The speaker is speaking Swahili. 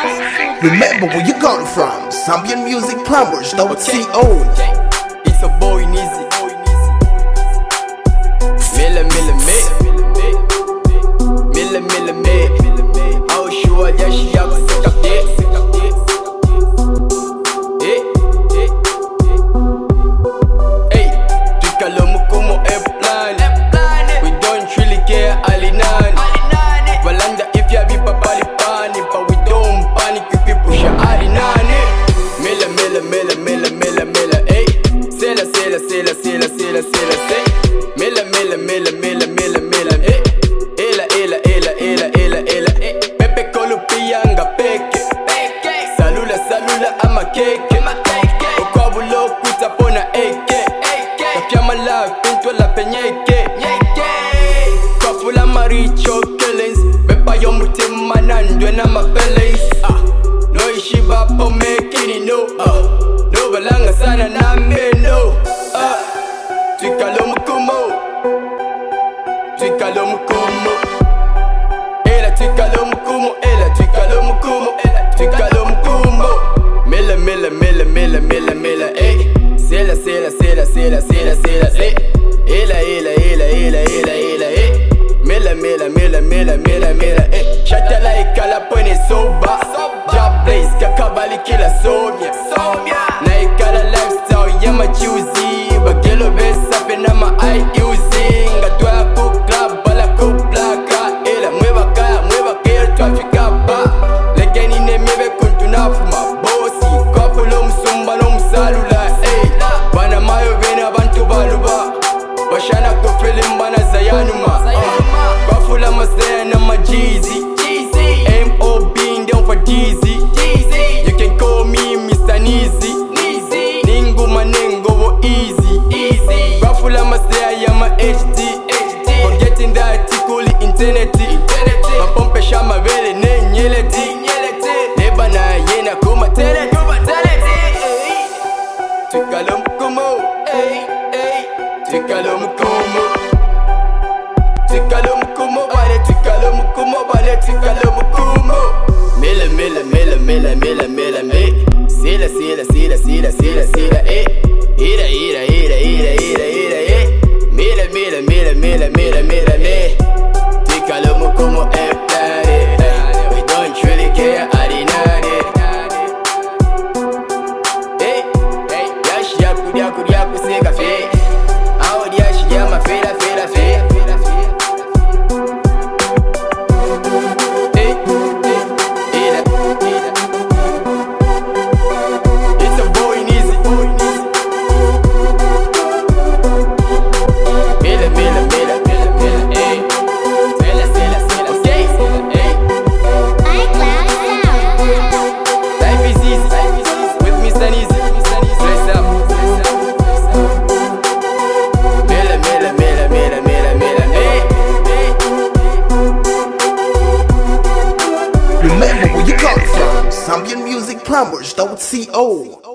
Remember where you got it from. Zambian Music Plumbers, CO. It's a boy Nizi. Mille I'll show ya she have sick of this. Hey, tukalomu como plan. We don't really care alinan. Valanda if ya be papali pani, but we don't panic if we push ya alinane. Mille, hey. Sela, say. Mille, hey. Ela, Pepe Colupiyanga peke Salula ama keke Okwabulo kutapona eke Kafyama la pinto la penyeke Kafula maricho killings Bepa yomutima nandwe na ma feelings No ishiba po mekini no No balanga sana na meno Twikalo mukumo Twikalo mukumo Mille, eh. Sela, eh. Ela, eh. Mille, eh. Shata like ala pone soba Job place kakabali kila somya Na ikala lifestyle ya machuzi Bagelo besa pena ma I-using Ngatwa ku club bala ku plaka Ela mueva kaya tuafika ba Legeni ne mebe kuntuna fuma bosi Kwa fulo msumba no msalula Bana mayo vena bantu baluba Bashana kufilim bana zayanuma Kwa fula masaya na majizi M.O.B. down for Dizzy. You can call me Mr. Nizi. Ningu manengo wo easy. Bafula masaya ya ma HD. Forgetting that tikuli interneti. Mapompe shama vele ne nyeleti. Neba na yena kuma teleti. Twikalo mukumo. Twikalo mukumo. Twikalo mukumo. Mille, Sela, eh. Ira, eh. Mille, Twikalo mukumo, we don't really care, arinane. Hey, yashi yaku sega fe. Audi yashi yama fela. Remember where you got it from. Zambian Music Plumbers, CO.